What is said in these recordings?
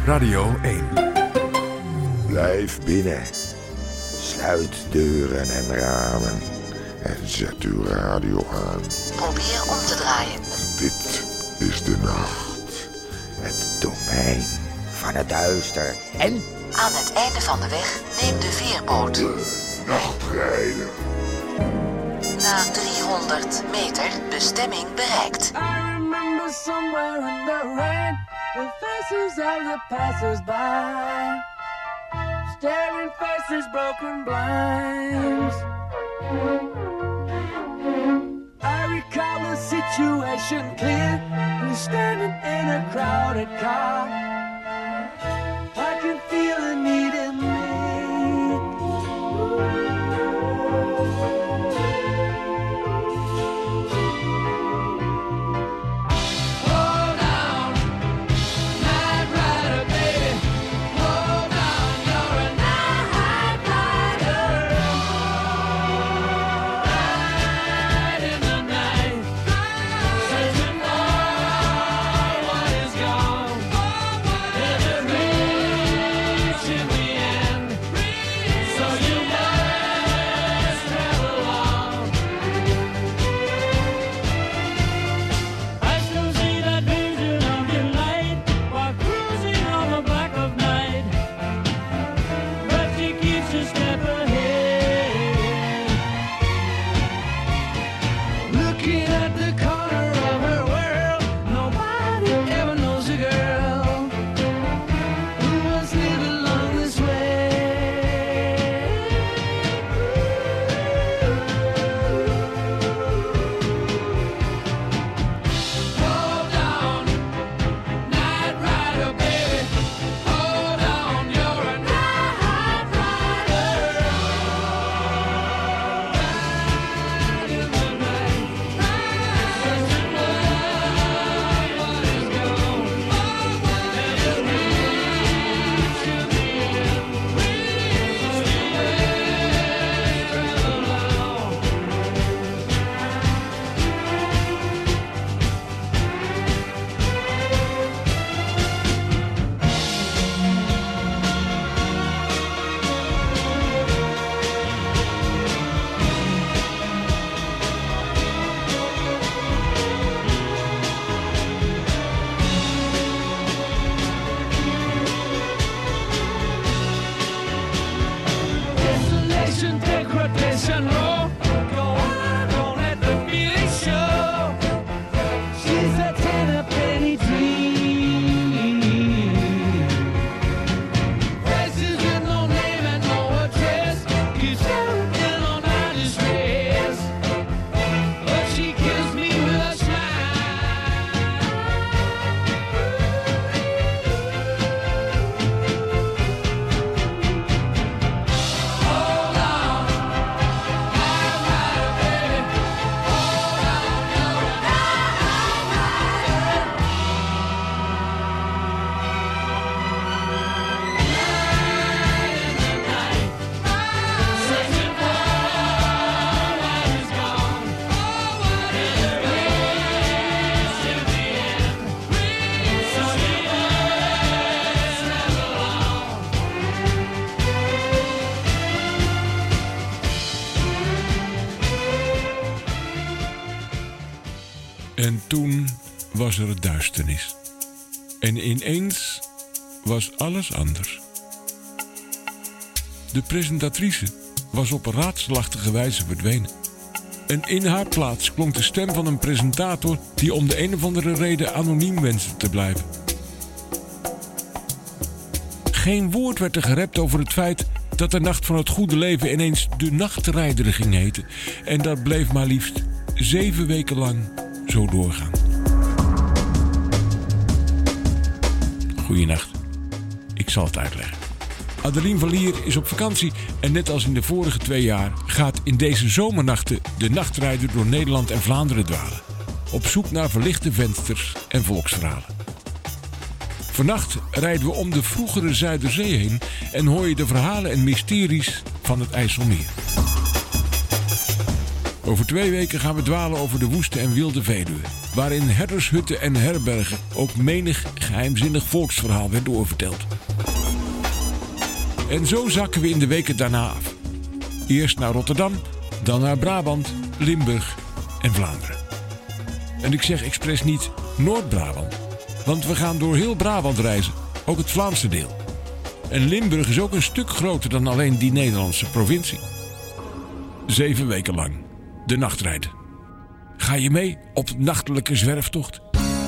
Radio 1. Blijf binnen. Sluit deuren en ramen. En zet uw radio aan. Probeer om te draaien. Dit is de nacht. Het domein van het duister. En aan het einde van de weg neem de veerboot. De nachtrijder. Na 300 meter bestemming bereikt. I remember somewhere in the rain, the faces of the passers-by, staring faces, broken blinds. I recall the situation clear. We're standing in a crowded car. I can feel the need in me. En toen was er duisternis. En ineens was alles anders. De presentatrice was op raadselachtige wijze verdwenen. En in haar plaats klonk de stem van een presentator die om de een of andere reden anoniem wenste te blijven. Geen woord werd er gerept over het feit dat de Nacht van het Goede Leven ineens de Nachtrijder ging heten. En dat bleef maar liefst 7 weken lang zo doorgaan. Goeienacht. Ik zal het uitleggen. Adeline van Lier is op vakantie en net als in de vorige 2 jaar gaat in deze zomernachten de Nachtrijder door Nederland en Vlaanderen dwalen. Op zoek naar verlichte vensters en volksverhalen. Vannacht rijden we om de vroegere Zuiderzee heen en hoor je de verhalen en mysteries van het IJsselmeer. Over 2 weken gaan we dwalen over de woeste en wilde Veluwe, waarin herdershutten en herbergen ook menig geheimzinnig volksverhaal werd doorverteld. En zo zakken we in de weken daarna af. Eerst naar Rotterdam, dan naar Brabant, Limburg en Vlaanderen. En ik zeg expres niet Noord-Brabant, want we gaan door heel Brabant reizen, ook het Vlaamse deel. En Limburg is ook een stuk groter dan alleen die Nederlandse provincie. 7 weken lang, de nachtrijd. Ga je mee op nachtelijke zwerftocht?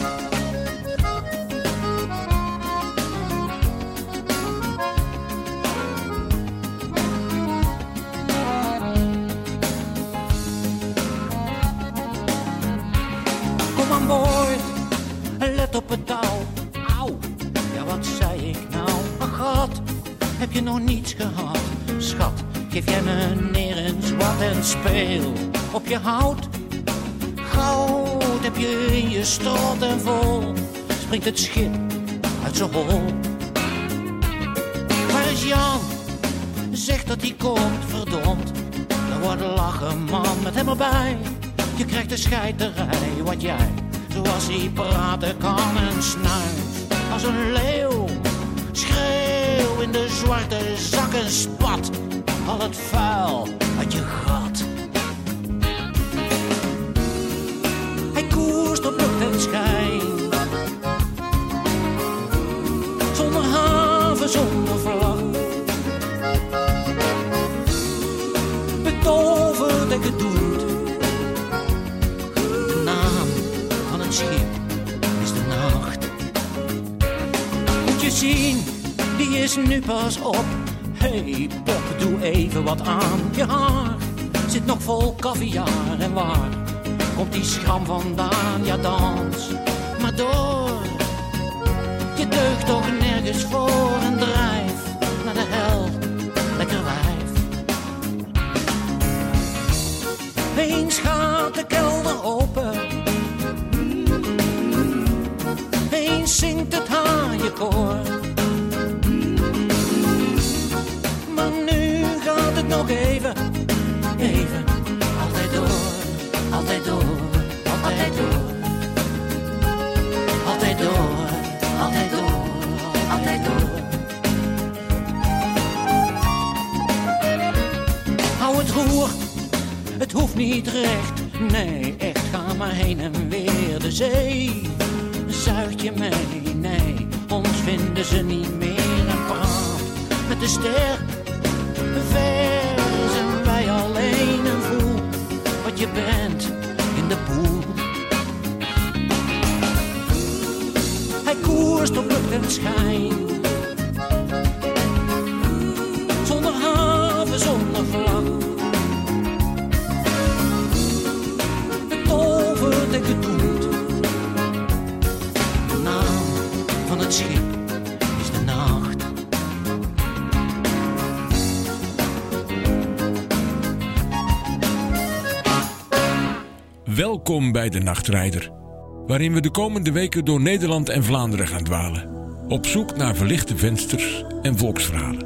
Kom aan boord, let op het touw. Auw, ja wat zei ik nou? Ach God, heb je nog niets gehad? Schat, geef jij meneer eens wat en speel op je hout. Goud heb je in je strot en vol springt het schip uit zijn hol. Waar is Jan? Zeg dat hij komt, verdomd. Er wordt lachen man met hem erbij. Je krijgt de scheiterij wat jij, zoals hij praten kan en snuift. Als een leeuw, schreeuw in de zwarte zak en spat al het vuil uit je gat. Hij koerst op lucht en schijn, zonder haven, zonder vlag. Betoverd en gedoemd. De naam van het schip is de nacht. Moet je zien, die is nu pas op. Hey pop, doe even wat aan je haar. Zit nog vol caviar en waar komt die schram vandaan? Ja dans maar door. Je deugt toch nergens voor en drijf naar de hel, lekker wijf. Eens gaat de kelder open, eens zingt het haaienkoor. Maar nu gaat het nog even, even. Altijd door, altijd door, altijd door. Altijd door, altijd door, altijd door. Hou het roer, het hoeft niet recht. Nee, echt, ga maar heen en weer. De zee zuigt je mee. Nee, ons vinden ze niet meer. En praat met de ster. Ver zijn wij alleen en voel wat je bent in de poel. Hij koerst op lucht en schijn, zonder haven, zonder vlag. Betoverd en gedoemd. De naam van het schip is de nacht. Welkom bij de Nachtrijder, waarin we de komende weken door Nederland en Vlaanderen gaan dwalen, op zoek naar verlichte vensters en volksverhalen.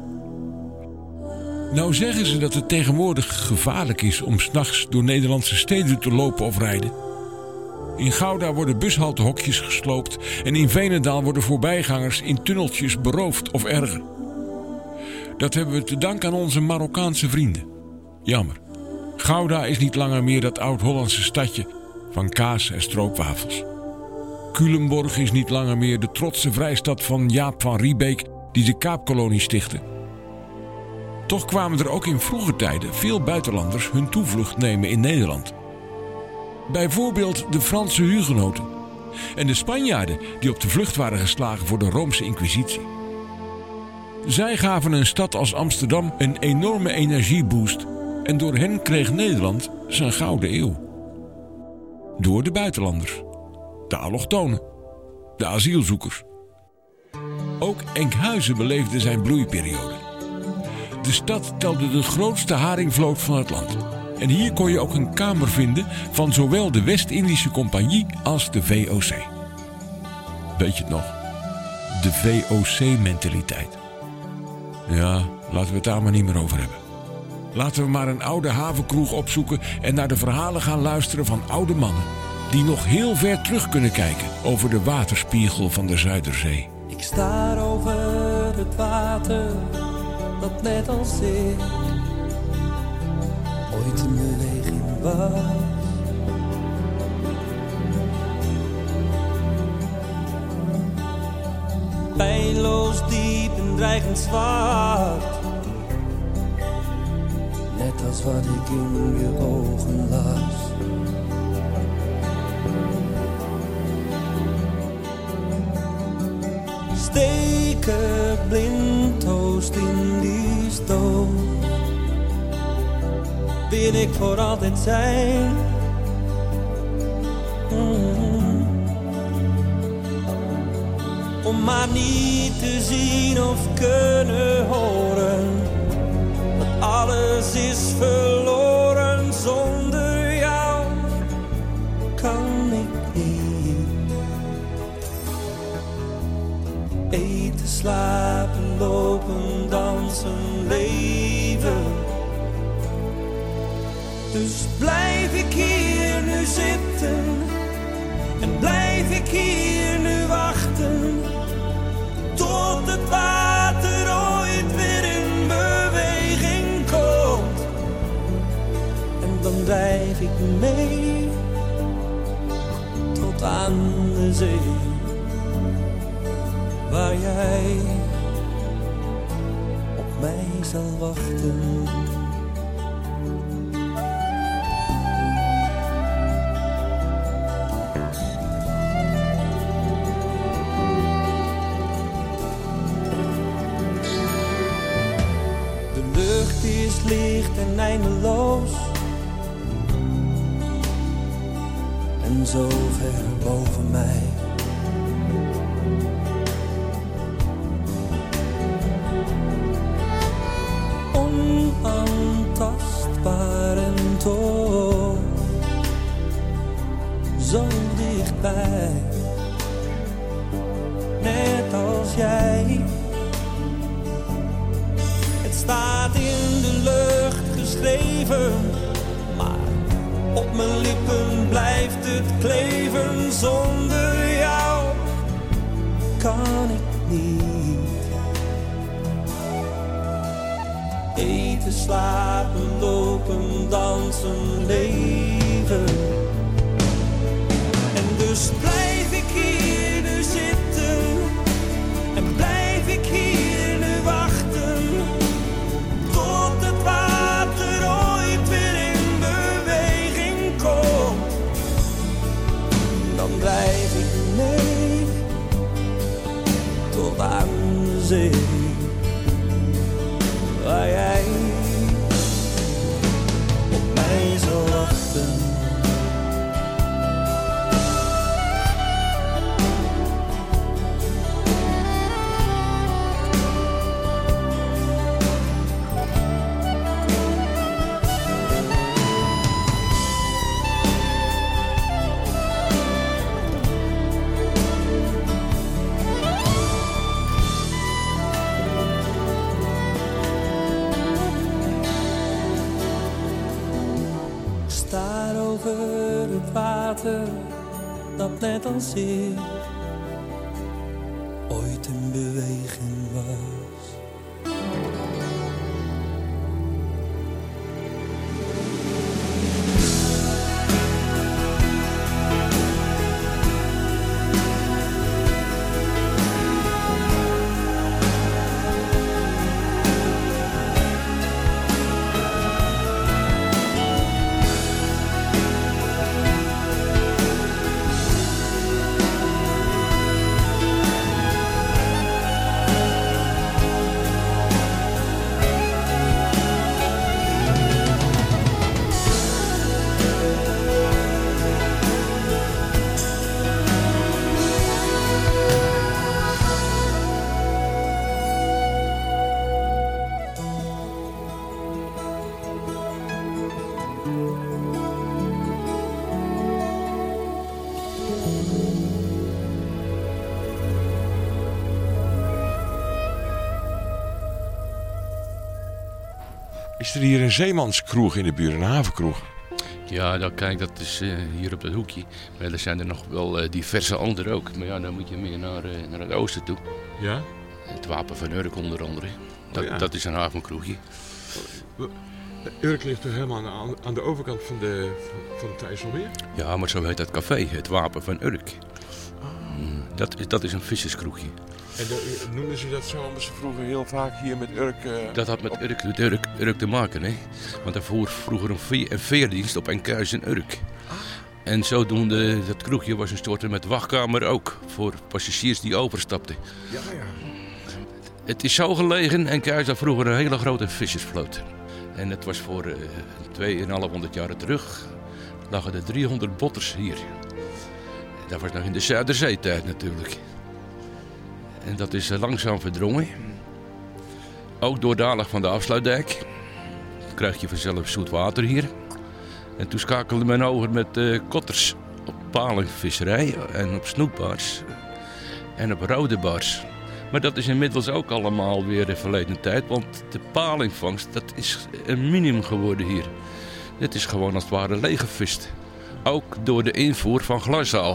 Nou zeggen ze dat het tegenwoordig gevaarlijk is om 's nachts door Nederlandse steden te lopen of rijden. In Gouda worden bushaltehokjes gesloopt en in Veenendaal worden voorbijgangers in tunneltjes beroofd of erger. Dat hebben we te danken aan onze Marokkaanse vrienden. Jammer. Gouda is niet langer meer dat oud-Hollandse stadje van kaas en stroopwafels. Culemborg is niet langer meer de trotse vrijstad van Jaap van Riebeek die de Kaapkolonie stichtte. Toch kwamen er ook in vroege tijden veel buitenlanders hun toevlucht nemen in Nederland. Bijvoorbeeld de Franse hugenoten en de Spanjaarden die op de vlucht waren geslagen voor de Roomse Inquisitie. Zij gaven een stad als Amsterdam een enorme energieboost en door hen kreeg Nederland zijn gouden eeuw. Door de buitenlanders, de allochtonen, de asielzoekers. Ook Enkhuizen beleefde zijn bloeiperiode. De stad telde de grootste haringvloot van het land. En hier kon je ook een kamer vinden van zowel de West-Indische Compagnie als de VOC. Weet je het nog? De VOC-mentaliteit. Ja, laten we het daar maar niet meer over hebben. Laten we maar een oude havenkroeg opzoeken en naar de verhalen gaan luisteren van oude mannen die nog heel ver terug kunnen kijken over de waterspiegel van de Zuiderzee. Ik sta over het water dat net als ik ooit een beweging was. Pijnloos diep en dreigend zwart, net als wat ik in je ogen las. Steken blinddood in die stoom, wil ik voor altijd zijn. Om maar niet te zien of kunnen horen dat alles is verloren. Zonder jou kan ik niet eten, slapen, lopen, dansen, leven. Dus blijf ik hier nu zitten en blijf ik hier nu wachten, tot het water ooit weer in beweging komt. En dan drijf ik mee tot aan de zee, waar jij op mij zal wachten. Licht en eindeloos en zo ver boven mij. Onaantastbaar en toch zo dichtbij, net als jij. Het staat in de lucht geschreven, maar op mijn lippen blijft het kleven. Zonder jou kan ik niet eten, slapen, lopen, dansen, leven. En dus blijf ik hier nu zitten en blijf ik hier nu wachten, tot het water ooit weer in beweging komt. Dan blijf ik mee tot aan de zee, waar jij op mij zal wachten. Dat net als ik ooit in beweging was. Is er hier een zeemanskroeg in de buurt, een havenkroeg? Ja, nou, kijk, dat is hier op dat hoekje. Maar er zijn er nog wel diverse andere ook. Maar ja, dan moet je meer naar het oosten toe. Ja? Het Wapen van Urk onder andere. Dat is een havenkroegje. Urk ligt toch helemaal aan de overkant van het IJsselmeer? Ja, maar zo heet dat café, het Wapen van Urk. Dat is een visserskroegje. En noemden ze dat zo omdat ze vroeger heel vaak hier met Urk... Dat had met Urk te maken, hè. Want er voer vroeger een veerdienst op Enkhuizen en Urk. En zodoende, dat kroegje was een soort met wachtkamer ook. Voor passagiers die overstapten. Ja. Het is zo gelegen, Enkhuizen had vroeger een hele grote vissersvloot. En het was voor 2,500 jaar terug. Lagen er 300 botters hier. Dat was nog in de Zuiderzeetijd natuurlijk. En dat is langzaam verdrongen. Ook door de aanleg van de afsluitdijk. Dan krijg je vanzelf zoet water hier. En toen schakelde men over met kotters op palingvisserij en op snoekbaars. En op rode baars. Maar dat is inmiddels ook allemaal weer de verleden tijd. Want de palingvangst, dat is een minimum geworden hier. Het is gewoon als het ware leeggevist. Ook door de invoer van glasaal.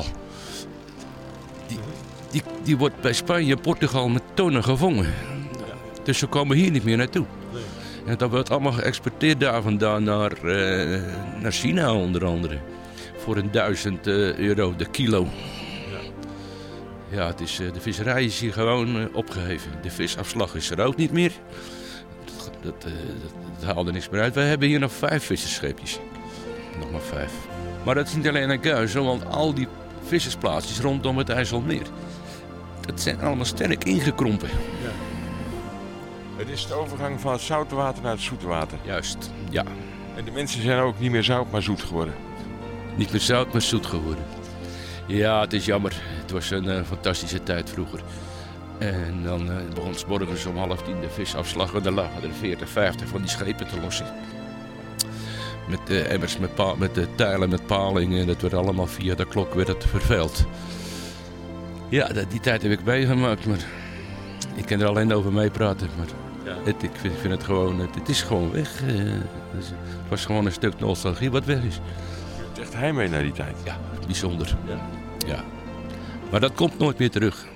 Die wordt bij Spanje en Portugal met tonnen gevangen. Dus ze komen hier niet meer naartoe. En dat wordt allemaal geëxporteerd daar vandaan naar China onder andere. Voor €1.000 de kilo. Ja, het is, de visserij is hier gewoon opgeheven. De visafslag is er ook niet meer. Dat haalde niks meer uit. Wij hebben hier nog 5 vissersscheepjes. Nog maar 5. Maar dat is niet alleen Enkhuizen, want al die vissersplaatsjes rondom het IJsselmeer. Dat zijn allemaal sterk ingekrompen. Ja. Het is de overgang van het zoute water naar het zoete water. Juist, ja. En de mensen zijn ook niet meer zout, maar zoet geworden. Niet meer zout, maar zoet geworden. Ja, het is jammer. Het was een fantastische tijd vroeger. En dan begon 's morgens om 9:30 de visafslag. En dan lagen er 40, 50 van die schepen te lossen. Met emmers, met de tijlen, met palingen. Dat werd allemaal via de klok werd het vervuild. Ja, die tijd heb ik meegemaakt, maar ik kan er alleen over meepraten. Maar ja. Ik vind het gewoon, het is gewoon weg. Het was gewoon een stuk nostalgie wat weg is. Je hebt echt heimwee naar die tijd. Ja, bijzonder. Ja. Maar dat komt nooit meer terug.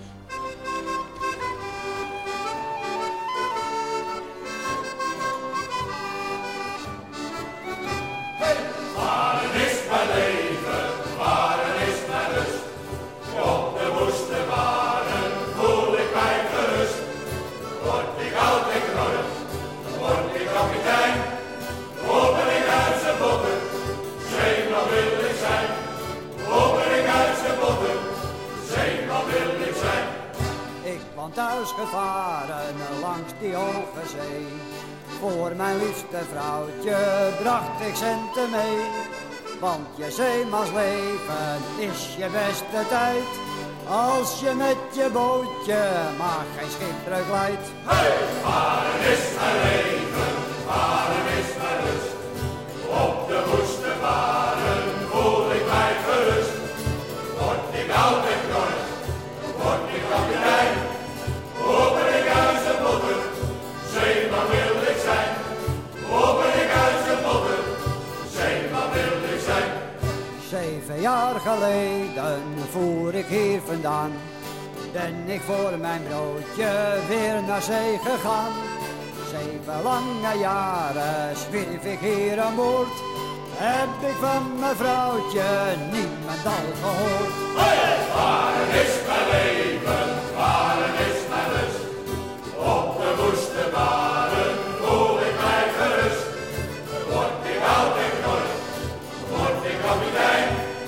Thuisgevaren langs die hoge zee. Voor mijn liefste vrouwtje bracht ik centen mee. Want je zeemansleven is je beste tijd. Als je met je bootje maar geen schipbreuk lijdt. Hey, varen is mijn leven, varen is mijn lust. Op de woeste varen voel ik mij gerust. Word ik oud en kort, word ik kapitein. Open ik uit zijn botten, zeeman wil ik zijn. Open ik uit zijn botten, zeeman wil ik zijn. 7 jaar geleden voer ik hier vandaan. Ben ik voor mijn broodje weer naar zee gegaan. 7 lange jaren zwierf ik hier aan boord. Heb ik van mijn vrouwtje niemendal gehoord. Hey, varen is mijn leven, varen is mijn lust. Op de woeste baren voel ik mij gerust. Word ik oud en kort, word ik kapitein.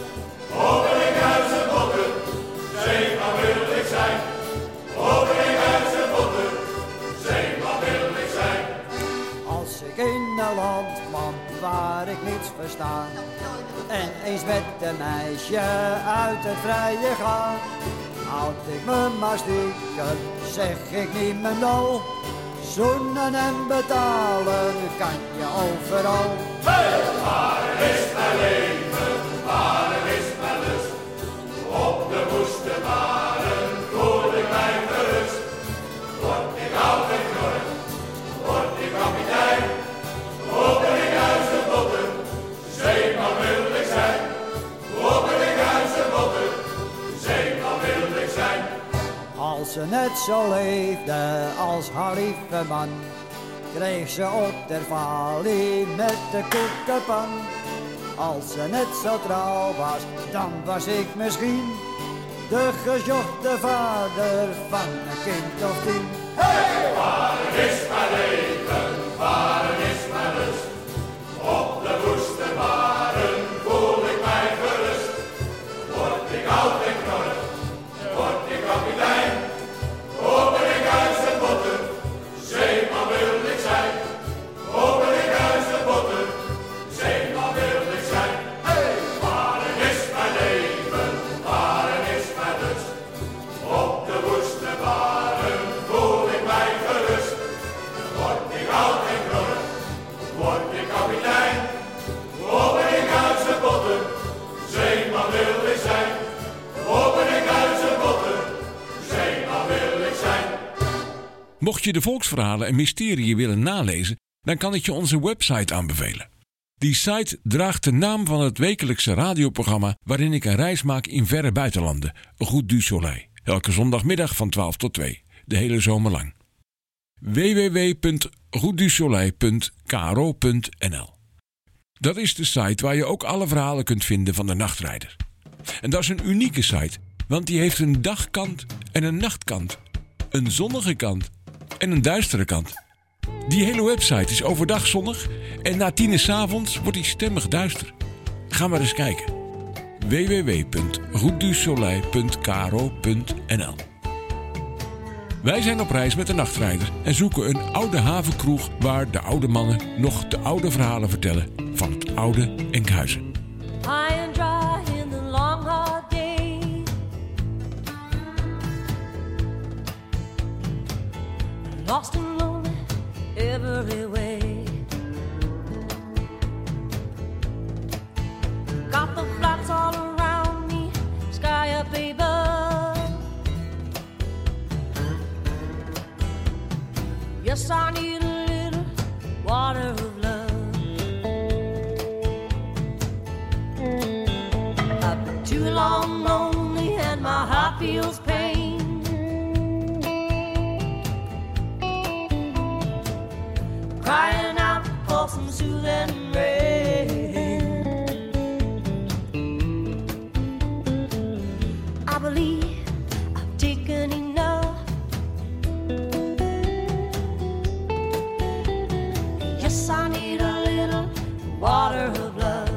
Open ik uit zijn botten, zeeman wil ik zijn. Open ik uit zijn botten, zeeman wil ik zijn. Als ik in een land kwam waar ik niets verstaan en eens met een meisje uit het vrije gaan, houd ik me maar stiekem, zeg ik niemendal. Zoenen en betalen kan je overal. Hey, varen is mijn leven, varen is mijn lust. Op de woeste baren voel ik mij gerust. Word ik oud en kort, word ik kapitein. ze net zo leefde als haar lieve man, kreeg ze op der valie met de koekenpan. Als ze net zo trouw was, dan was ik misschien de gezochte vader van een kind of 10. Hey! Varen is mijn leven, varen is mijn lust. Op de woeste baren voel ik mij gerust. Word ik oud en knorrig, word ik kapitein. Open ik huis en botten, zeeman wil ik zijn. Open ik huis en botten, zeeman wil ik zijn. Hey! Varen is mijn leven, varen is mijn lust. Op de woeste baren voel ik mij gerust. Word ik oud en knorrig, word ik kapitein. Open ik huis en botten, zeeman wil ik zijn. Open ik huis en botten, zeeman wil ik zijn. Mocht je de volksverhalen en mysterieën willen nalezen, dan kan ik je onze website aanbevelen. Die site draagt de naam van het wekelijkse radioprogramma waarin ik een reis maak in verre buitenlanden, Route du Soleil. Elke zondagmiddag van 12 tot 2, de hele zomer lang. www.routedusoleil.kro.nl. Dat is de site waar je ook alle verhalen kunt vinden van de Nachtrijder. En dat is een unieke site, want die heeft een dagkant en een nachtkant, een zonnige kant en een duistere kant. Die hele website is overdag zonnig en na 10 uur 's avonds wordt die stemmig duister. Ga maar eens kijken. www.routedusoleil.kro.nl. Wij zijn op reis met de Nachtrijder en zoeken een oude havenkroeg waar de oude mannen nog de oude verhalen vertellen van het oude Enkhuizen. High and dry in the long hard day, lost and lonely every way. Got the flats all around me, sky up above. Yes, I need a little water of love. I've been too long lonely and my heart feels pain. Crying out for some soothing rain. I believe I've taken enough. Yes, I need a little water of love.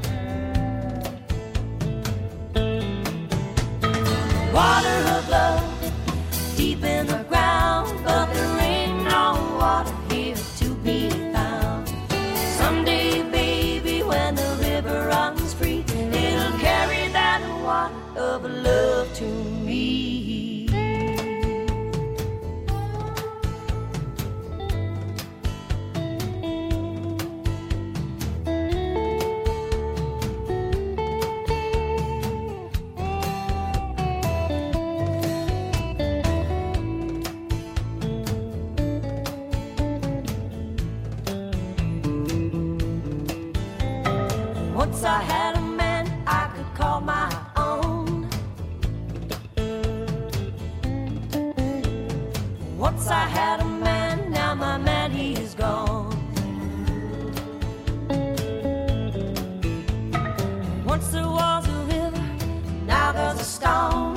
Water of love, deep in the ground, but there ain't no water here to be found. Someday, baby, when the river runs free, it'll carry that water of love to me. Once I had a man I could call my own. Once I had a man, now my man he is gone. Once there was a river, now there's a stone.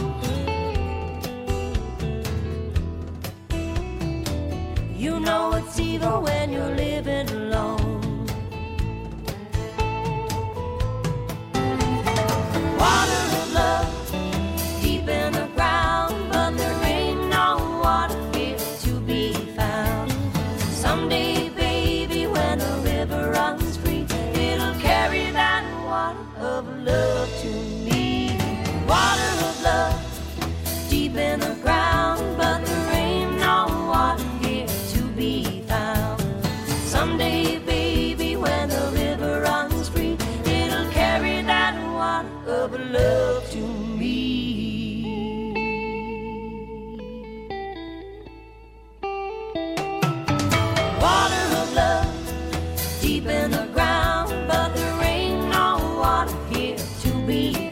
You know it's evil when you're living alone. Water of love, deep in the ground, but there ain't no water here to be found. Someday, baby, when the river runs free, it'll carry that water of love to me. Water of love, deep in the ground, but there ain't no water here to be found. Someday, baby, when the river runs free, it'll carry that water of love to me. Water of love, deep in the ground, but there ain't no water here to be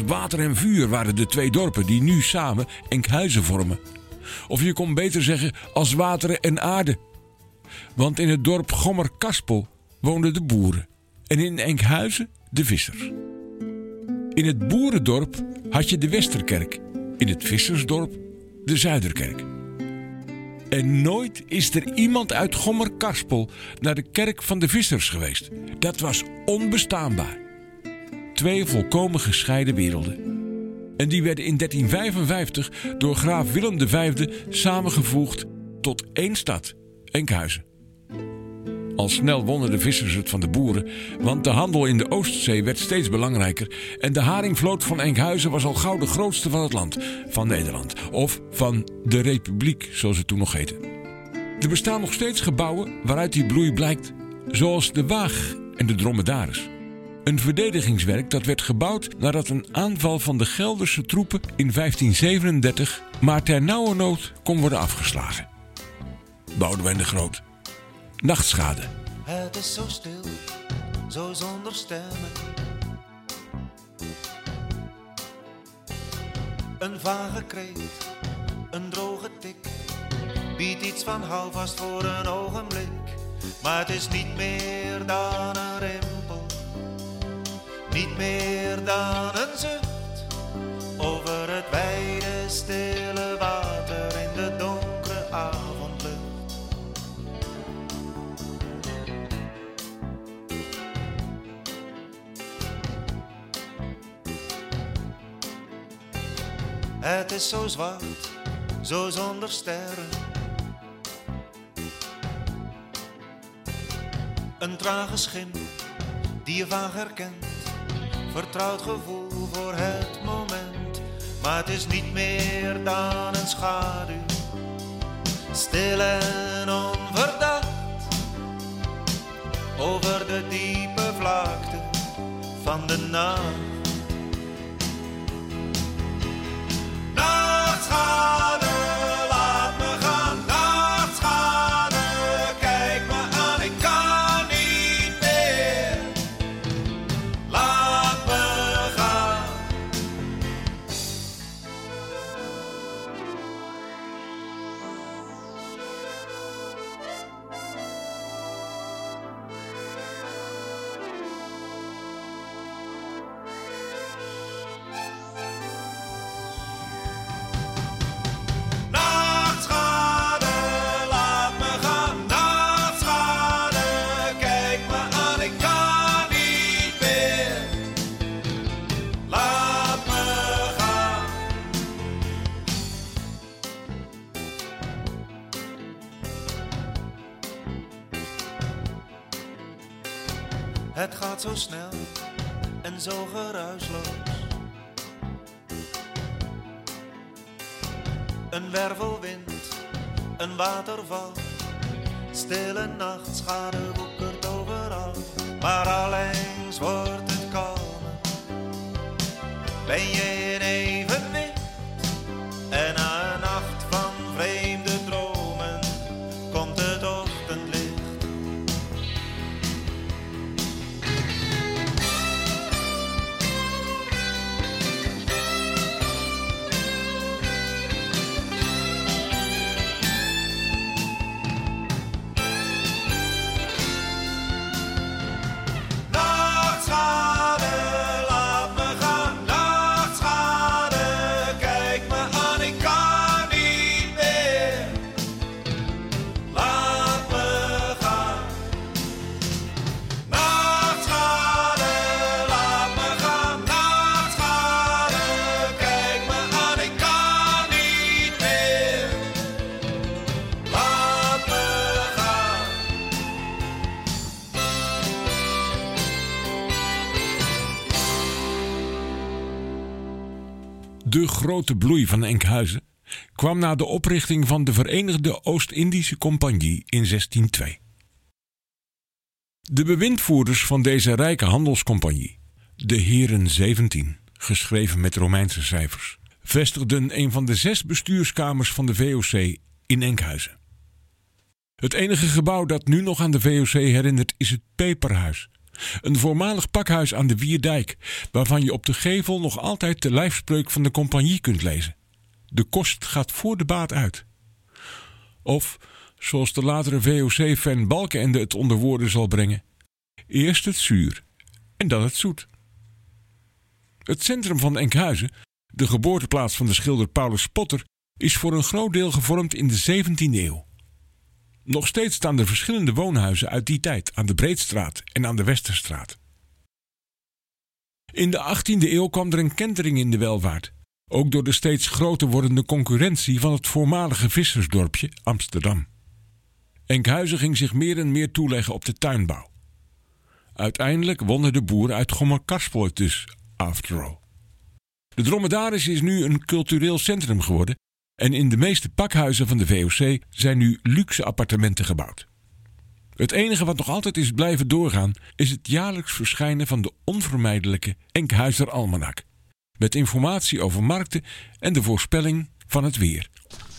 water en vuur waren de twee dorpen die nu samen Enkhuizen vormen. Of je kon beter zeggen als water en aarde. Want in het dorp Gommerkarspel woonden de boeren en in Enkhuizen de vissers. In het boerendorp had je de Westerkerk, in het vissersdorp de Zuiderkerk. En nooit is er iemand uit Gommerkarspel naar de kerk van de vissers geweest. Dat was onbestaanbaar. Twee volkomen gescheiden werelden. En die werden in 1355 door graaf Willem V samengevoegd tot één stad, Enkhuizen. Al snel wonnen de vissers het van de boeren, want de handel in de Oostzee werd steeds belangrijker en de haringvloot van Enkhuizen was al gauw de grootste van het land, van Nederland, of van de Republiek, zoals het toen nog heette. Er bestaan nog steeds gebouwen waaruit die bloei blijkt, zoals de Waag en de Dromedaris. Een verdedigingswerk dat werd gebouwd nadat een aanval van de Gelderse troepen in 1537 maar ternauwernood kon worden afgeslagen. Boudewijn de Groot. Nachtschade. Het is zo stil, zo zonder stemmen. Een vage kreet, een droge tik, biedt iets van houvast voor een ogenblik. Maar het is niet meer dan een rimpel, niet meer dan een zucht over het wijde stille water in de donkere avondlucht. Het is zo zwart, zo zonder sterren. Een trage schim die je vaag herkent. Vertrouwd gevoel voor het moment. Maar het is niet meer dan een schaduw. Stil en onverdacht. Over de diepe vlakte van de nacht. Nachtschade, laat me gaan, nachtschade, kijk me aan, ik kan niet meer, laat me gaan. Het gaat zo snel en zo geruisloos. Een wervelwind, een waterval. Stille nachtschade woekert overal. Maar allengs wordt het kalmer. Ben je in evenwicht? En na een nacht van vreemde dromen komt het ochtendlicht. De grote bloei van Enkhuizen kwam na de oprichting van de Verenigde Oost-Indische Compagnie in 1602. De bewindvoerders van deze rijke handelscompagnie, de Heren 17, geschreven met Romeinse cijfers, vestigden een van de 6 bestuurskamers van de VOC in Enkhuizen. Het enige gebouw dat nu nog aan de VOC herinnert is het Peperhuis, Een voormalig pakhuis aan de Wierdijk, waarvan je op de gevel nog altijd de lijfspreuk van de compagnie kunt lezen. De kost gaat voor de baat uit. Of, zoals de latere VOC-fan Balkenende het onder woorden zal brengen, eerst het zuur en dan het zoet. Het centrum van Enkhuizen, de geboorteplaats van de schilder Paulus Potter, is voor een groot deel gevormd in de 17e eeuw. Nog steeds staan er verschillende woonhuizen uit die tijd aan de Breedstraat en aan de Westerstraat. In de 18e eeuw kwam er een kentering in de welvaart, ook door de steeds groter wordende concurrentie van het voormalige vissersdorpje Amsterdam. Enkhuizen ging zich meer en meer toeleggen op de tuinbouw. Uiteindelijk wonnen de boeren uit Gommerkarspel dus, after all. De Dromedaris is nu een cultureel centrum geworden en in de meeste pakhuizen van de VOC zijn nu luxe appartementen gebouwd. Het enige wat nog altijd is blijven doorgaan is het jaarlijks verschijnen van de onvermijdelijke Enkhuizer Almanak, met informatie over markten en de voorspelling van het weer.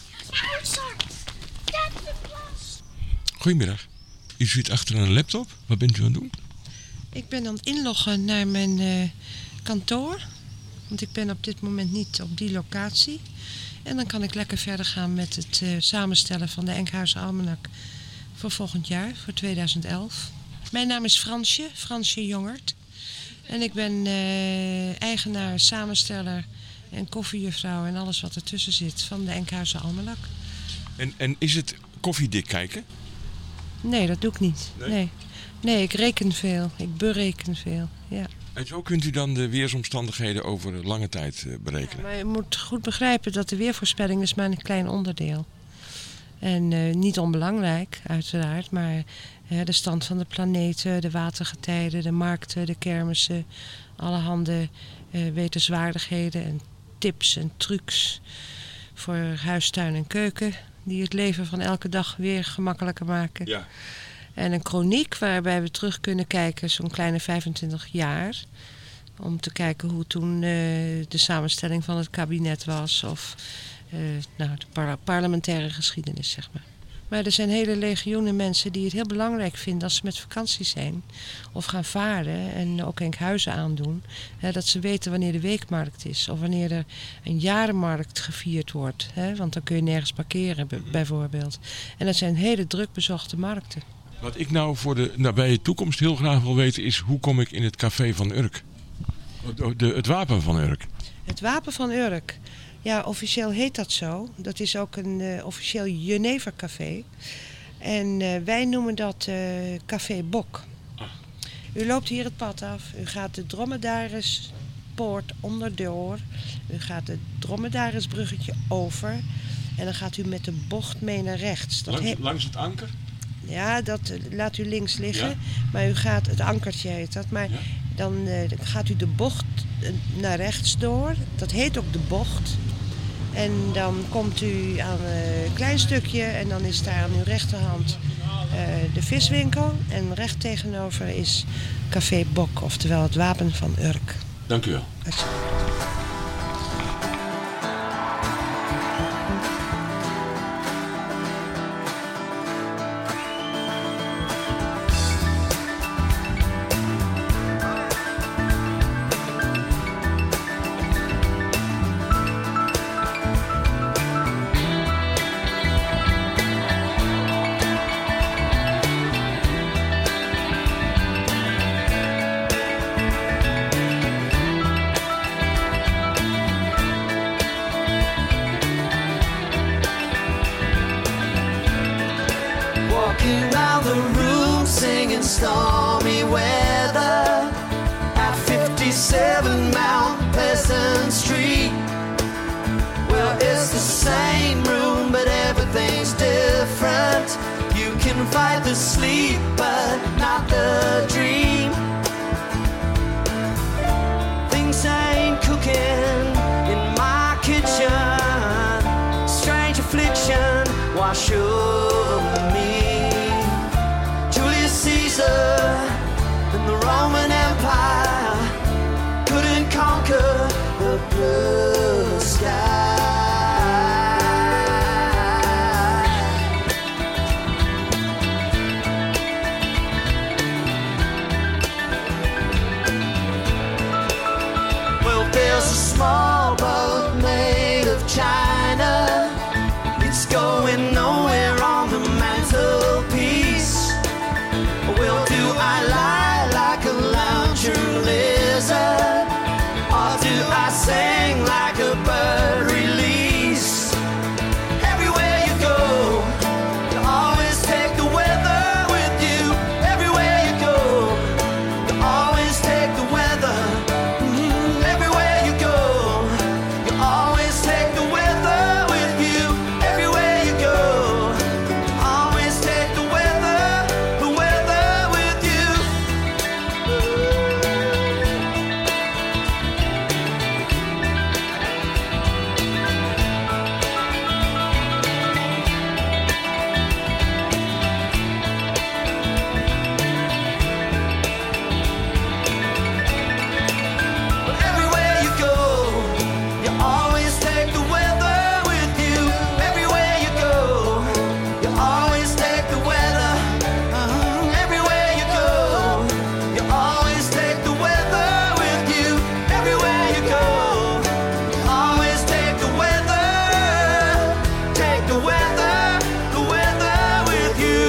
Goedemiddag. U zit achter een laptop. Wat bent u aan het doen? Ik ben aan het inloggen naar mijn kantoor. Want ik ben op dit moment niet op die locatie. En dan kan ik lekker verder gaan met het samenstellen van de Enkhuizer Almanak voor volgend jaar, voor 2011. Mijn naam is Fransje Jongert. En ik ben eigenaar, samensteller en koffiejuffrouw en alles wat ertussen zit van de Enkhuizer Almanak. En is het koffiedik kijken? Nee, dat doe ik niet. Nee, ik reken veel. Ik bereken veel, ja. En zo kunt u dan de weersomstandigheden over lange tijd berekenen? Ja, maar je moet goed begrijpen dat de weervoorspelling is maar een klein onderdeel. En niet onbelangrijk, uiteraard, maar de stand van de planeten, de watergetijden, de markten, de kermissen, allerhande wetenswaardigheden en tips en trucs voor huis, tuin en keuken, die het leven van elke dag weer gemakkelijker maken. Ja. En een kroniek waarbij we terug kunnen kijken, zo'n kleine 25 jaar. Om te kijken hoe toen de samenstelling van het kabinet was. Of de parlementaire geschiedenis, zeg maar. Maar er zijn hele legioenen mensen die het heel belangrijk vinden als ze met vakantie zijn. Of gaan varen en ook Enkhuizen aandoen. Dat ze weten wanneer de weekmarkt is. Of wanneer er een jarenmarkt gevierd wordt. Want dan kun je nergens parkeren bijvoorbeeld. En dat zijn hele druk bezochte markten. Wat ik nou voor de nabije toekomst heel graag wil weten is, hoe kom ik in het café van Urk? Het wapen van Urk. Het wapen van Urk. Ja, officieel heet dat zo. Dat is ook een officieel Jenevercafé. En wij noemen dat Café Bok. U loopt hier het pad af. U gaat de Dromedarispoort onderdoor. U gaat het Dromedarisbruggetje over. En dan gaat u met de bocht mee naar rechts. Langs het anker? Ja, dat laat u links liggen. Ja. Maar u gaat, het ankertje heet dat. Maar ja. Dan gaat u de bocht naar rechts door. Dat heet ook de bocht. En dan komt u aan een klein stukje en dan is daar aan uw rechterhand de viswinkel. En recht tegenover is Café Bok, oftewel het wapen van Urk. Dank u wel. Stormy weather at 57 Mount Pleasant Street. Well, it's the same room, but everything's different. You can fight the sleep, but not the dream. Things ain't cooking in my kitchen. Strange affliction wash over me. Caesar and the Roman Empire couldn't conquer the blue sky. china. It's going nowhere on the mantelpiece. Well, do I lie like a lounger lizard, or do I sing like a bird release? Everywhere you go, you always take the weather with you. Everywhere you go, you always take the weather. Everywhere you go, you always take the weather with you. Everywhere you go, you always take the weather with you. Everywhere you go, you always take the weather with you. Everywhere you go, you always take the weather. Everywhere you go, you always take the weather with you. Everywhere you go, you always take the weather with you.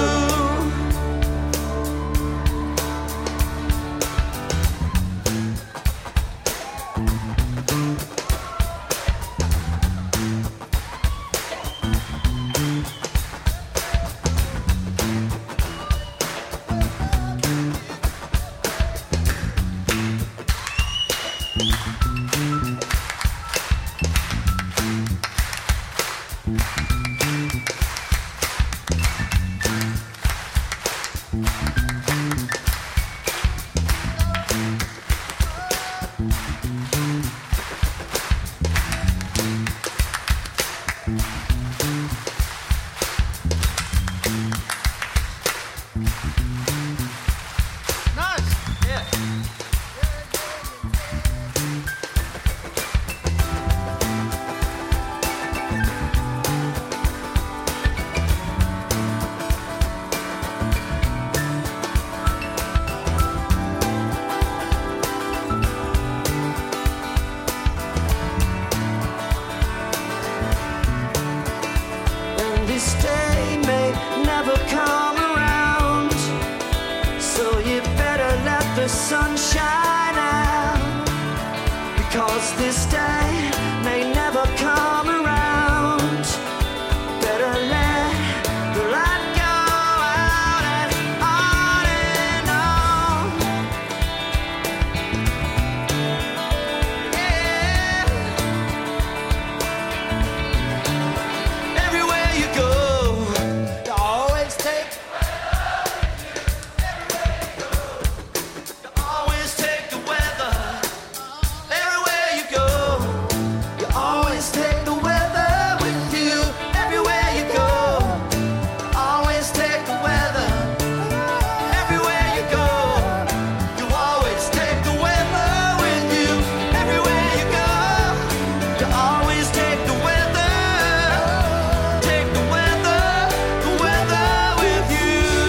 And this day may never come around, so you better let the sun shine out, because this day may never come around. Better let the light go out and on and on. Yeah. Everywhere you go, you always take the weather with you. Everywhere you go, you always take the weather. Everywhere you go, you always take the weather with you. Everywhere you go, you always take the weather. Everywhere you go, you always take the weather with you. Everywhere you go, you always take the weather. Take the weather with you.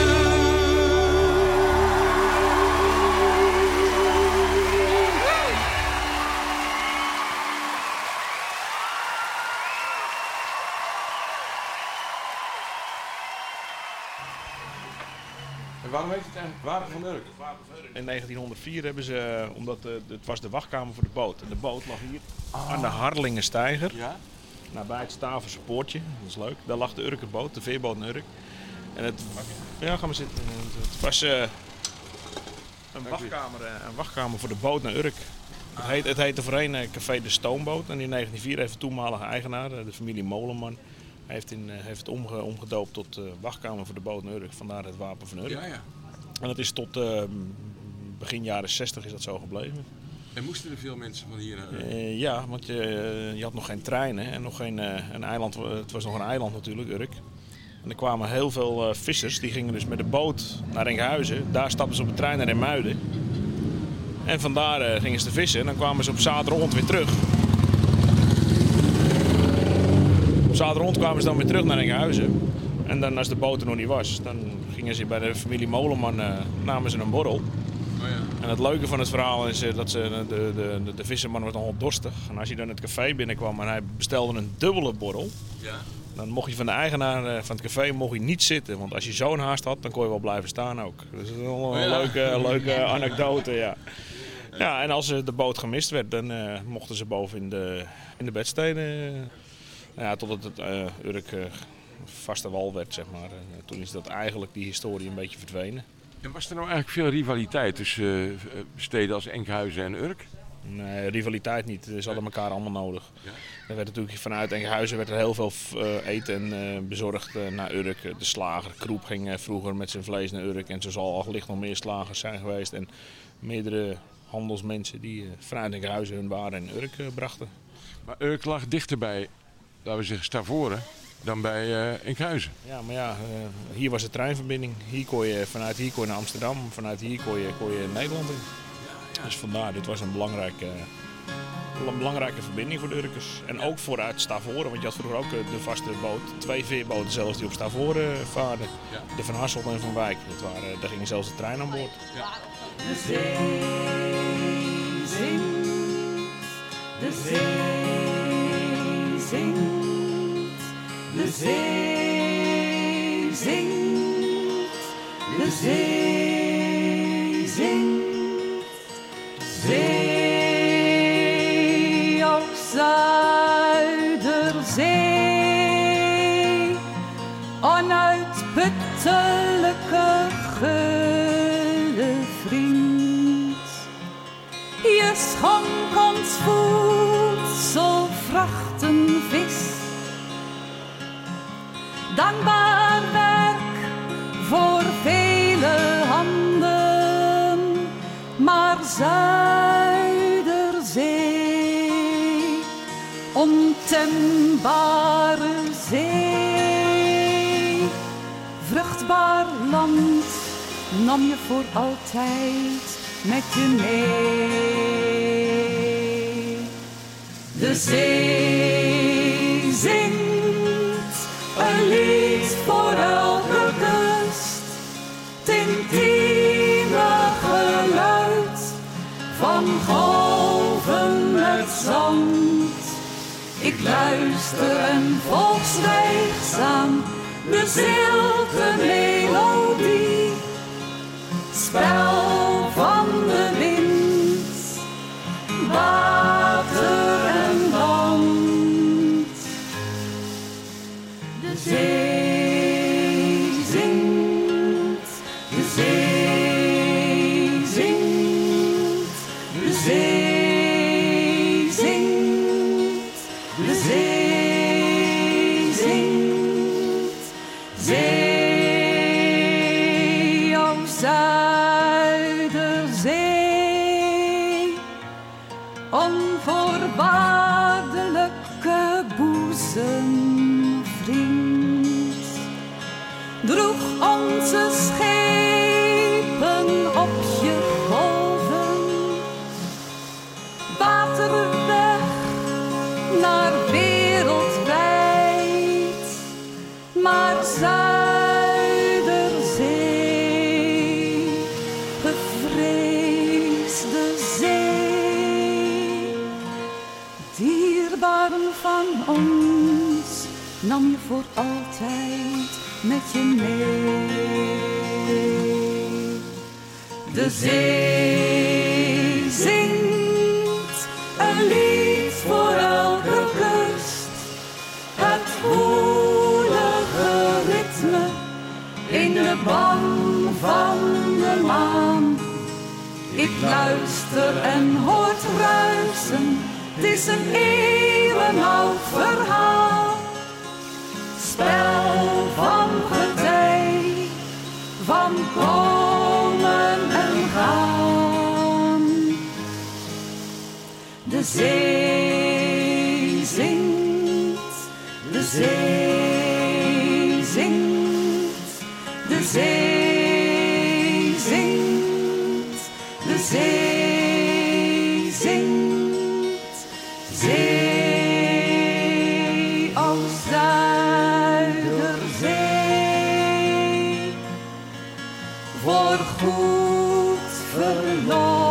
En waarom heeft het eigenlijk Wapen van Urk? In 1904 hebben ze, omdat het was de wachtkamer voor de boot. En de boot lag hier aan de Harlingensteiger. Ja? Nabij het Staverse poortje, dat is leuk. Daar lag de Urkerboot, de veerboot in Urk. En het, ja, ga maar zitten. Het was een wachtkamer voor de boot naar Urk. Het heette voorheen Café de Stoomboot. En in 1904 heeft de toenmalige eigenaar, de familie Molenman, heeft het omgedoopt tot wachtkamer voor de boot naar Urk. Vandaar het Wapen van Urk. Ja, ja. En dat is tot begin jaren 60 is dat zo gebleven. En moesten er veel mensen van hier naar Urk? Ja, want je had nog geen treinen en nog geen een eiland. Het was nog een eiland natuurlijk, Urk. En er kwamen heel veel vissers, die gingen dus met de boot naar Enkhuizen. Daar stapten ze op de trein naar IJmuiden. En vandaar gingen ze te vissen en dan kwamen ze op zaterdagochtend weer terug. Op zaterdagochtend kwamen ze dan weer terug naar Enkhuizen. En dan als de boot er nog niet was, dan gingen ze bij de familie Molenman, namen ze een borrel. Oh ja. En het leuke van het verhaal is dat de visserman was nogal dorstig. En als je dan het café binnenkwam en hij bestelde een dubbele borrel... Ja. Dan mocht je van de eigenaar van het café niet zitten. Want als je zo'n haast had, dan kon je wel blijven staan ook. Dus dat is wel een leuke anekdote, ja. Ja, en als de boot gemist werd, dan mochten ze boven in de bedsteden. Totdat het Urk vaste wal werd, zeg maar. Toen is dat eigenlijk die historie een beetje verdwenen. En was er nou eigenlijk veel rivaliteit tussen steden als Enkhuizen en Urk? Nee, rivaliteit niet. Ze hadden elkaar allemaal nodig. Ja. Er werd natuurlijk vanuit Enkhuizen werd er heel veel eten bezorgd naar Urk. De slager Kroep ging vroeger met zijn vlees naar Urk. En zo zal allicht nog meer slagers zijn geweest. En meerdere handelsmensen die vanuit Enkhuizen hun waren in Urk brachten. Maar Urk lag dichterbij, laten we zeggen, Stavoren dan bij Enkhuizen. Ja, maar ja, hier was de treinverbinding. Vanuit hier kon je naar Amsterdam. Vanuit hier kon je Nederland in. Dus vandaar, dit was een belangrijke verbinding voor de Urkers. En ook vooruit Stavoren, want je had vroeger ook de vaste boot. 2 veerboten zelfs die op Stavoren vaarden. Ja. De Van Hasselt en Van Wijk. Daar ging zelfs de trein aan boord. Ja. De zee zingt, de zee zingt, de zee zingt, de zee zingt. Zee, o Zuiderzee, onuitputtelijke gulle vriend. Je schonk ons voedsel, vrachten vis, dankbaar werk voor vele handen, maar Zuiderzee, ontembare zee, vruchtbaar land nam je voor altijd met je mee. De zee zingt een lied voor elke kust, tintieme geluid van golven met zand. Ik luister en volg zwijgzaam de zilte melodie, spel van de wind, water en land. De zee zingt, de zee zingt, de zee zingt, de zee zingt, zee, o Zuiderzee, onvoorwaardelijke boezemvriend, droeg onze schepen op je golven, waterweg naar wereldwijd, maar Zuiderzee, gevreesde zee, dierbaren van ons nam je voor altijd met je mee. De zee zingt een lied voor elke kust, het woelige ritme in de ban van de maan. Ik luister en hoor het ruisen, het is een eeuwenoud verhaal. Spel van getij, van komen en gaan. De zee zingt, de zee zingt, de zee zingt, de zee zingt, zee, o Zuiderzee, voor goed verloren.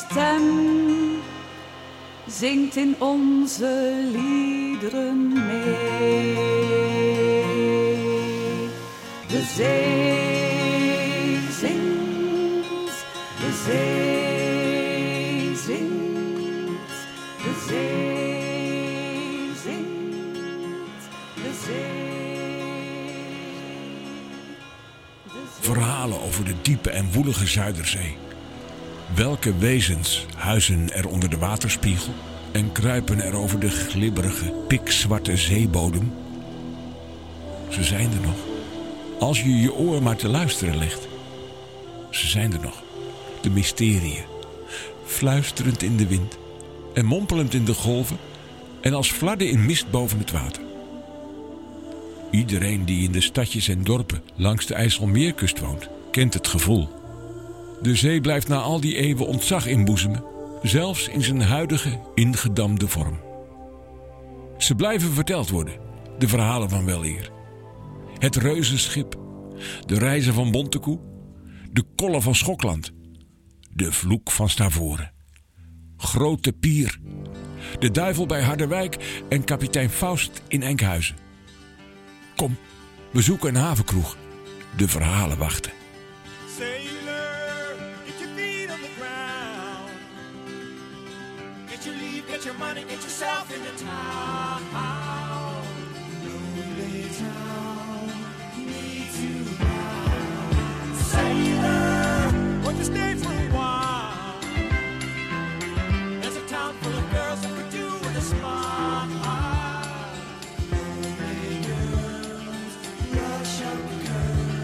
stem zingt in onze liederen mee. De zee zingt, de zee zingt, de zee zingt, de zee. Verhalen over de diepe en woelige Zuiderzee. Welke wezens huizen er onder de waterspiegel en kruipen er over de glibberige, pikzwarte zeebodem? Ze zijn er nog. Als je je oor maar te luisteren legt. Ze zijn er nog. De mysterieën. Fluisterend in de wind en mompelend in de golven en als flarden in mist boven het water. Iedereen die in de stadjes en dorpen langs de IJsselmeerkust woont, kent het gevoel. De zee blijft na al die eeuwen ontzag inboezemen, zelfs in zijn huidige ingedamde vorm. Ze blijven verteld worden, de verhalen van weleer. Het reuzenschip, de reizen van Bontekoe, de kollen van Schokland, de vloek van Stavoren, Grote Pier, de duivel bij Harderwijk en kapitein Faust in Enkhuizen. Kom, we zoeken een havenkroeg. De verhalen wachten. Sailor, get your feet on the ground. Get your leave, get your money, get yourself into town. Lonely town needs you now. Sailor, won't you stay for a while? There's a town full of girls that could do with a smile. Lonely girls, rush up the curve.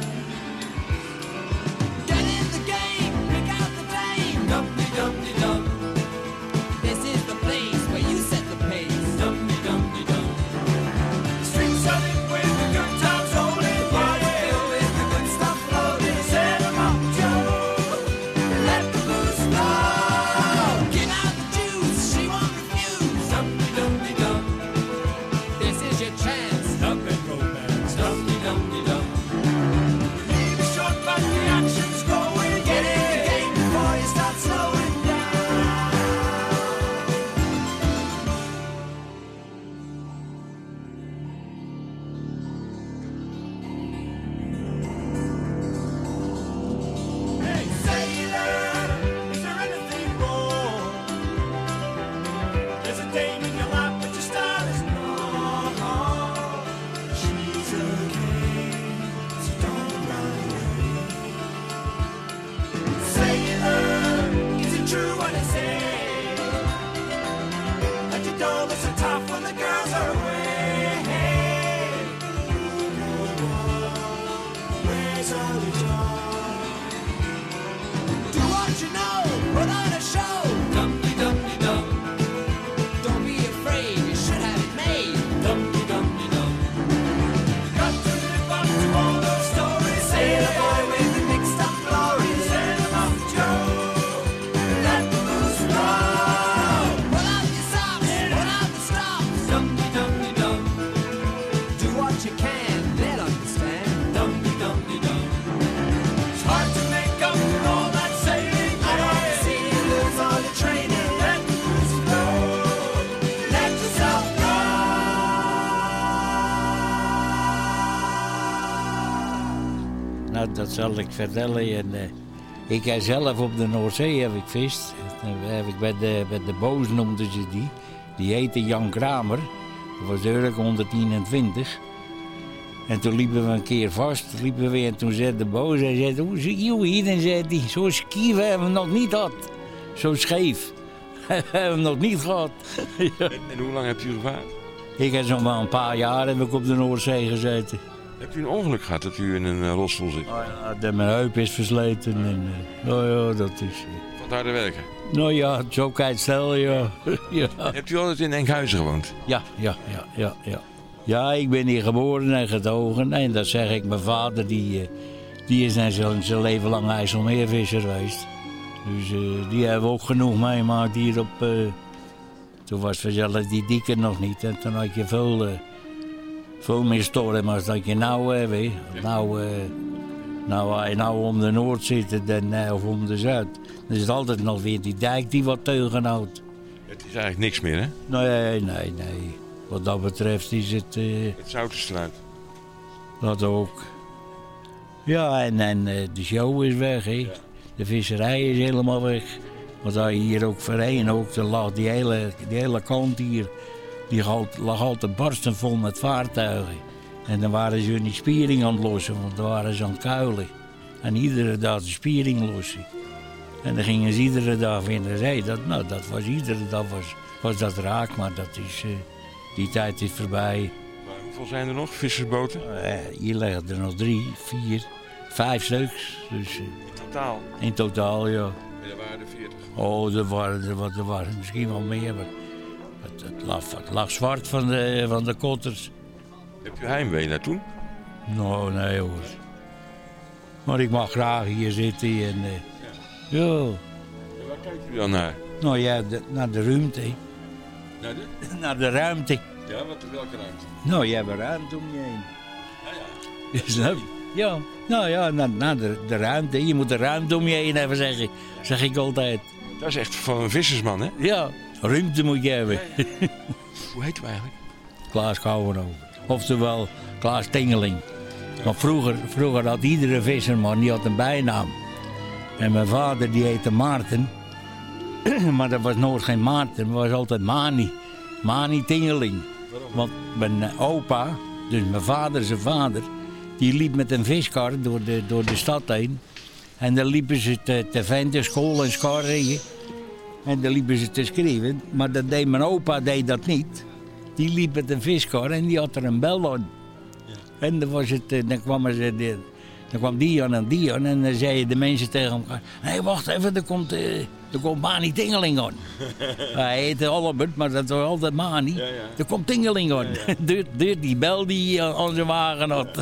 Get in the game, pick out the flame. Dum-de-dum-de-dum. This is the place where you set the pace. Dum-de-dum-de-dum. Streets running with the good times rolling. Bodies filled with the good stuff floating. Set 'em up, Joe. Let the booze flow. Give out the juice, she won't refuse. Dum-de-dum-de-dum. This is your chance. Dump and romance. Dum-de-dum-de-dum. Leave it short, but the action's going. Get in the game before you start slowing down. Hey, sailor, is there anything wrong? There's a dame in your lap, but your star is wrong. She's okay, so don't run away. Sailor, is it true what I say? That you don't listen tough when the girls are away. Where's all the joy? Do what you know, put on a show. Dum-de-dum-de-dum. Don't be afraid, you should have it made. Dum-de-dum-de-dum. Got to live up to all those stories. Sail a boy with the mixed up glory. Set 'em up, Joe. Let the booze flow. Pull out your socks, pull out the stops. Dum-de-dum-de-dum. Do what you can, they'll understand. Dum-de-dum-de-dum. It's hard to make up for all that sailing. I don't see you lose all your training. Let the booze flow. Let yourself go. Nou, dat zal ik vertellen. En, ik heb zelf op de Noordzee heb ik vist. Heb ik bij de Boos noemden ze die. Die heette Jan Kramer. Dat was Urk 121. En toen liepen we een keer vast. En toen zei de Boos, hij zei, hoe zie je hier? En zei hij, zo'n skief hebben we nog niet gehad. Zo scheef. Hebben we nog niet gehad. Ja. En hoe lang hebt u gevaren? Ik heb nog maar een paar jaar heb ik op de Noordzee gezeten. Hebt u een ongeluk gehad dat u in een rolstoel zit? Oh ja, dat mijn heup is versleten. En, oh ja, dat is... Van het harde werken? Nou ja, zo kan je het stellen, ja. Ja. Hebt u altijd in Enkhuizen gewoond? Ja. Ja, ik ben hier geboren en getogen. En dat zeg ik, mijn vader die is zijn leven lang IJsselmeervisser geweest. Dus die hebben ook genoeg meemaakt hier op... toen was vanzelf die dieken nog niet. En toen had je veel meer storm als dat je nou weet. Nou, Nou, als je nou om de Noord zit dan, of om de Zuid, dan is het altijd nog weer die dijk die wat teugen houdt. Het is eigenlijk niks meer, hè? Nee. Wat dat betreft is het... Het Zouterstruit. Dat ook. Ja, en de show is weg, hè. Ja. De visserij is helemaal weg. Want als je hier ook voorheen ook, dan lag die hele kant hier, die lag altijd barsten vol met vaartuigen. En dan waren ze hun spiering aan het lossen, want dan waren ze aan het kuilen. En iedere dag de spiering lossen. En dan gingen ze iedere dag weer naar zee. Dat was iedere dag was dat raak, maar dat is, die tijd is voorbij. Maar hoeveel zijn er nog, vissersboten? Hier liggen er nog 3, 4, 5 stuks. Dus, in totaal? In totaal, ja. En er waren er 40? Oh, er waren misschien wel meer. Maar het lag zwart van de kotters. Heb je heimwee naartoe? Nou, nee hoor. Maar ik mag graag hier zitten en... ja. En waar kijkt u dan naar? Nou ja, naar de ruimte. Naar de? Naar de ruimte. Ja, welke ruimte? Nou, je hebt een ruimte om je heen. Ja. Snap je? Ja, nou ja, naar de ruimte. Je moet de ruimte om je heen hebben, zeg ik altijd. Dat is echt voor een vissersman, hè? Ja, ruimte moet je hebben. Ja. Hoe heet u eigenlijk? Klaas Kouwenhoven. Oftewel Klaas Tingeling. Maar vroeger had iedere visserman die had een bijnaam. En mijn vader die heette Maarten. Maar dat was nooit geen Maarten, dat was altijd Mani. Mani Tingeling. Want mijn opa, dus mijn vader zijn vader, die liep met een viskar door de stad heen. En dan liepen ze te venten, school en skarregen. En dan liepen ze te schreeuwen. Maar mijn opa deed dat niet. Die liep met een viskar en die had er een bel aan. Ja. En dan kwam die aan en die aan. En dan zeiden de mensen tegen elkaar: hé, wacht even, er komt Mani Tingeling aan. Hij heette Albert, maar dat was altijd Mani. Ja, ja. Er komt Tingeling aan. Ja, ja. Door die bel die hij aan zijn wagen had.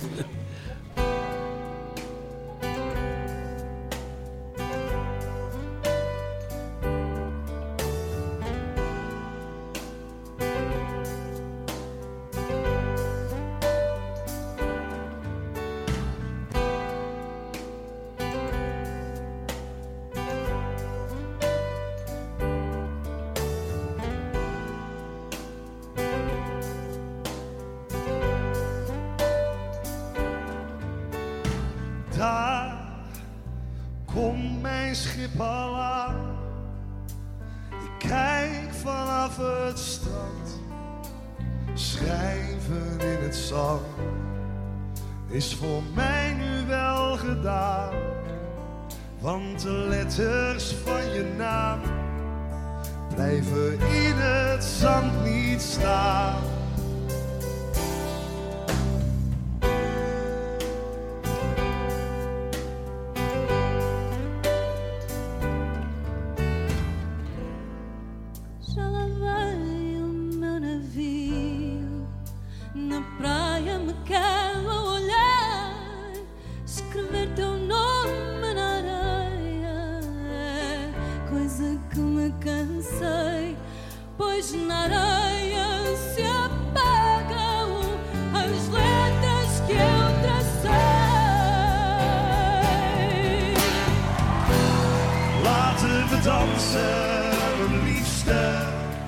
Daar komt mijn schip al aan. Ik kijk vanaf het strand. Schrijven in het zand is voor mij nu wel gedaan. Want de letters van je naam blijven in het zand niet staan. Pois na areia se apagam as letras que eu tracei. Laten we dansen, mijn liefste.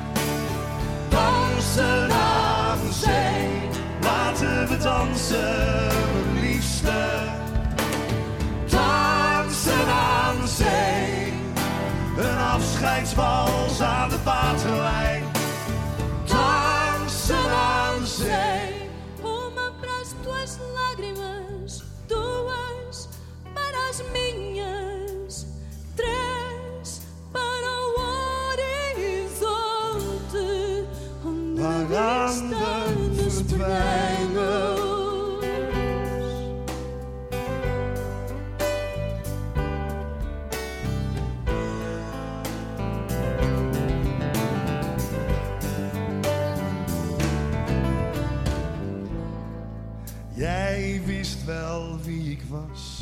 Dansen aan zee. Laten we dansen, mijn liefste. Dansen aan zee. Een afscheidswals aan de waterlijn. Dansen aan zee. Uma para as tuas lágrimas, duas para as minhas, três para o horizonte, onde de vista nos perdemos. Jij wist wel wie ik was,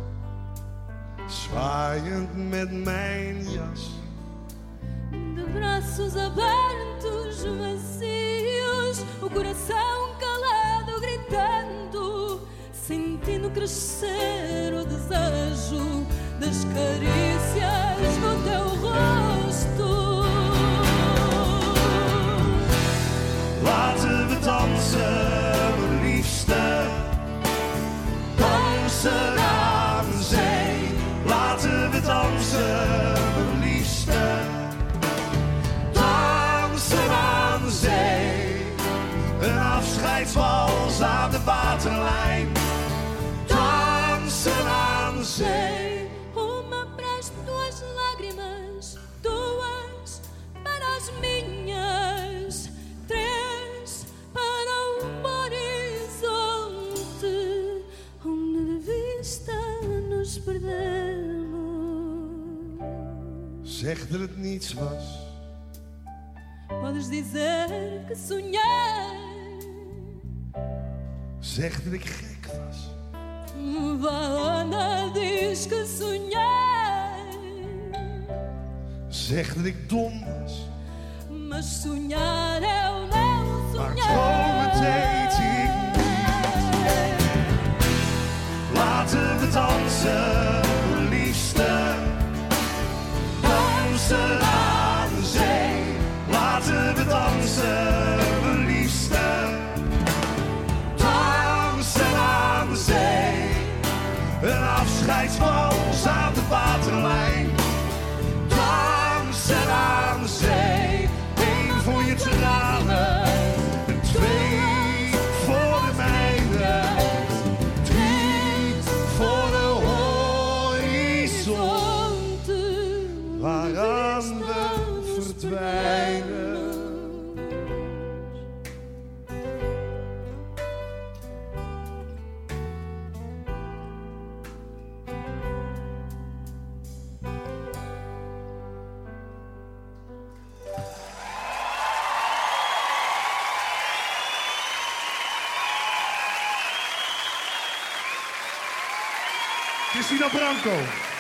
zwaaiend met mijn jas. De braços abertos, vazios, o coração calado, gritando, sentindo crescer o desejo das carícias no teu rosto. Laten we dansen, mijn liefste. Dansen aan de zee. Laten we dansen, mijn liefste. Dansen aan de zee. Een afscheidswals aan de waterlijn. Dansen aan de zee. Uma para as tuas lágrimas, duas para as minhas, três para o horizonte, onde de vista nos perdemos. Zeg dat het niets was. Podes dizer que sonhei. Zeg dat ik gek was. Valana diz que sonhei. Zeg dat ik dom was. Mas sonhar eu não sonhei. Maar dromen deed ik niet. Laten we dansen, liefste. Dansen aan de zee. Laten we dansen, liefste. Dansen aan de zee. Een afscheidswals aan de waterlijn. Dansen aan de zee. Eén voor je tranen. En twee voor de mijne. Drie voor de horizon. Waaraan we verdwijnen. Cristina Branco.